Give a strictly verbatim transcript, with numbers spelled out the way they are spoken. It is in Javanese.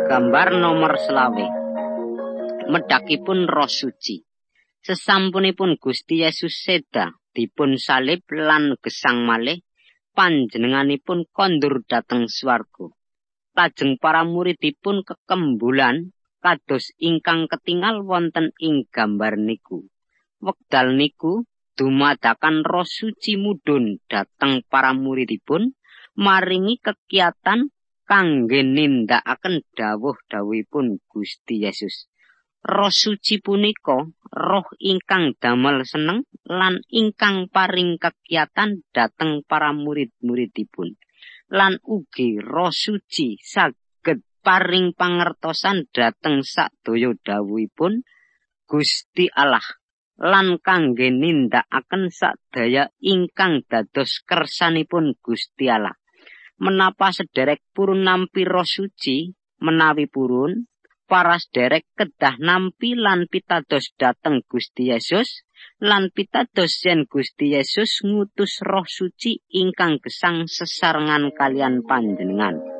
Gambar nomor selawe. Medakipun Roh Suci. Sesampunipun Gusti Yesus seda dipun salib lan gesang malih, panjenenganipun kondur dhateng swarga. Lajeng para muridipun kekembulan kados ingkang ketingal wonten ing gambar niku. Wekdal niku dumadakan Roh Suci mudhun dhateng para muridipun, maringi kekiyatan kangge nindakaken dawuh-dawuhipun Gusti Yesus. Roh Suci punika roh ingkang damel seneng lan ingkang paring kekiyatan dhateng para murid-muridipun. Lan ugi Roh Suci saged paring pangertosan dhateng sadaya dawuhipun Gusti Allah lan kangge nindakaken sadaya ingkang dados kersanipun Gusti Allah. Menapa sederek purun nampi Roh Suci, menawi purun, para sederek kedah nampi lan pitados dhateng Gusti Yesus, lan pitados yen Gusti Yesus ngutus Roh Suci ingkang gesang sesarengan kalian panjenengan.